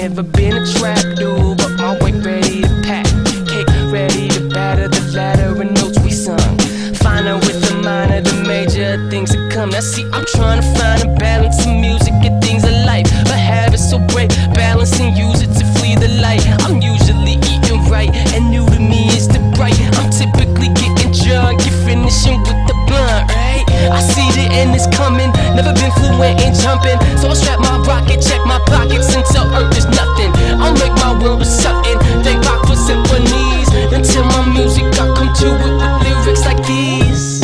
never been a trap dude, but my weight ready to pack. Cake ready to batter the ladder and notes we sung. Finer with the minor, the major things that come. Now see, I'm trying to find a balance in music and things of life, but habits so break balance and use it to flee the light. I'm usually eating right, and new to me is the bright. I'm typically getting drunk, you're finishing with the blunt, right? I see the end is coming, never been fluent in jumping, so I strap my rocket, check my pockets until earth is nothing. I'll make my world a something, thank rock for symphonies, until my music I come to it with lyrics like these.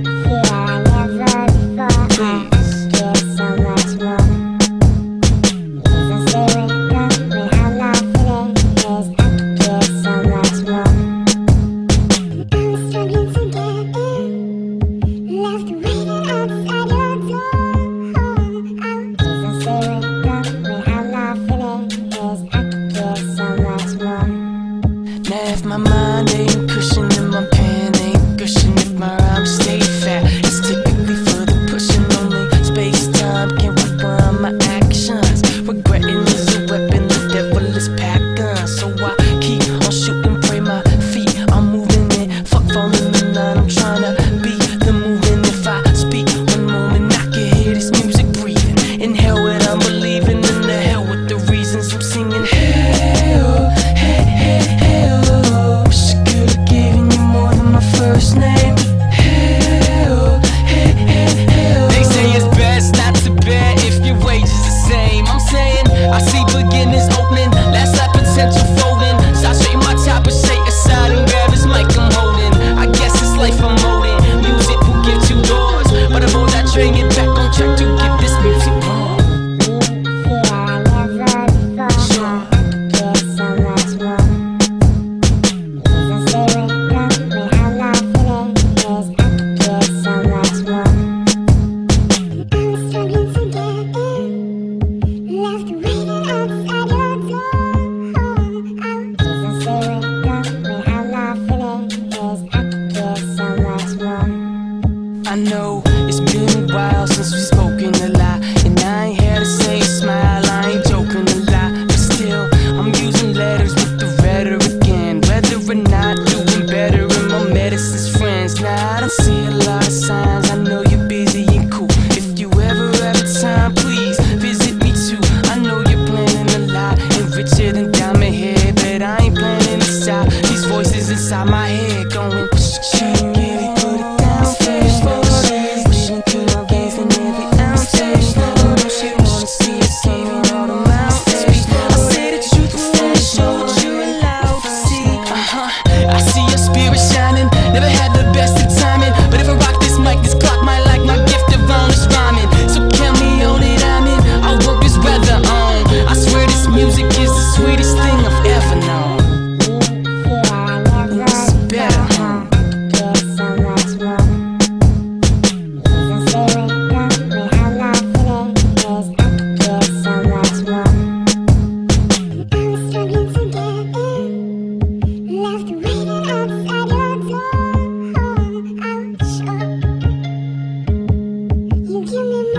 If my mind ain't cushioning, my pen ain't gushing. If my rhymes stay fat, it's typically for the pushing. Only space-time can rewind my actions. Regretting is a weapon, the devil is packed gun. So I keep on shooting, pray my feet are moving in. Fuck falling in line, I'm trying to be the moving. If I speak one moment, I can hear this music breathing. Inhale what I'm believing, in the hell with the reasons I'm singing. Hell, hey, hey, hell. First name. Hell, hey, hey, hell. They say it's best not to bet if your wage is the same. I'm saying I see beginners opening, last like potential folding. So I straighten my top and shake aside and grab his mic I'm holding. I guess it's life I'm molding. Music will give 2 doors, but I'm that train get back on track to give this music more. I know it's been a while since we've spoken a lot, and I ain't had the same smile, I ain't joking a lot. But still, I'm using letters with the rhetoric again, whether or not doing better in my medicine's friends. Now I don't see a lot of signs, I know you're busy and cool. If you ever have a time, please visit me too. I know you're planning a lot and richer than diamond hair, but I ain't planning to stop. These voices inside my head going shing, yeah, put it down fast. Never had the best of timing, but if I rock this mic, this clock might like my gift of honest rhyming. So count me on it, I'm in, I'll work this weather on. I swear this music is the sweetest thing I've ever known. This is better, huh? Give me